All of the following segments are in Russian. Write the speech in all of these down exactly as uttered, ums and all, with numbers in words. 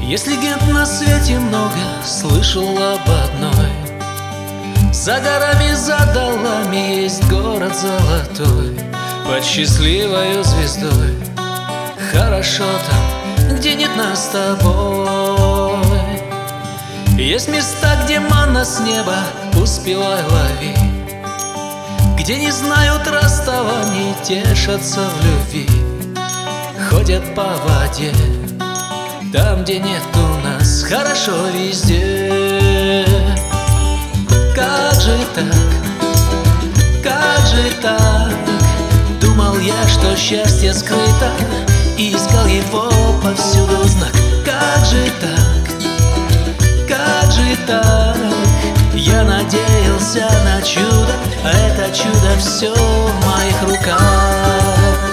Есть легенд на свете много, слышал об одной. За горами, за долами есть город золотой, под счастливою звездой. Хорошо там, где нет нас с тобой. Есть места, где манна с неба, успевай лови, где не знают расставаний, тешатся в любви, ходят по воде. Там, где нет у нас, хорошо везде. Как же так, как же так? Думал я, что счастье скрыто, и искал его повсюду знак. Как же так, как же так? Я надеялся на чудо, а это чудо все в моих руках.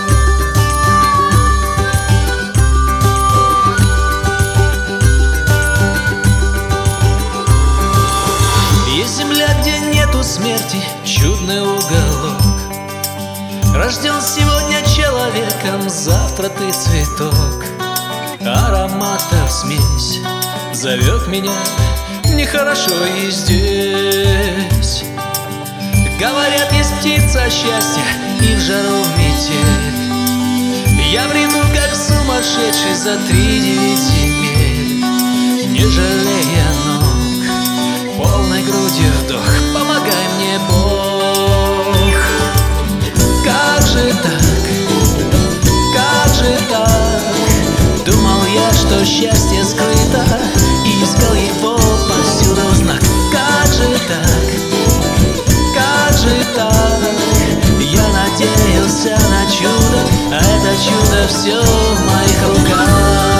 Есть земля, где нету смерти, чудный уголок. Рожден сегодня человеком, завтра ты цветок. Ароматов смесь зовет меня, нехорошо и здесь. Говорят, есть птица счастья и в жару метель. Я бреду, как сумасшедший, за три девять земель, не жалея ног, полной грудью вдох. Помогай мне, Бог. Как же так, как же так? Думал я, что счастье скрыто, и искал его повсюду знак. Как же так, как же так? Я надеялся на чудо, а это чудо все в моих руках.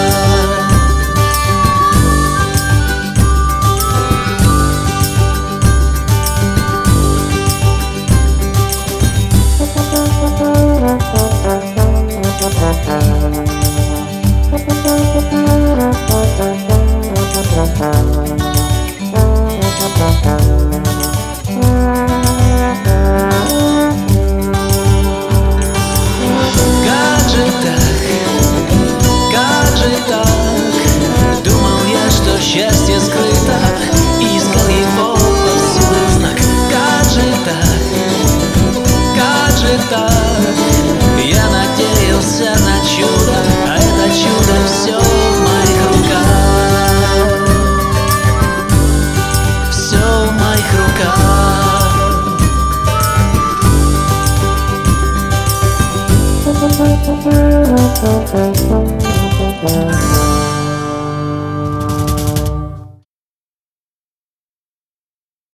Счастье скрыто, и искал его повсюду знак. Как же так, как же так? Я надеялся на чудо, а это чудо все в моих руках. Все в моих руках.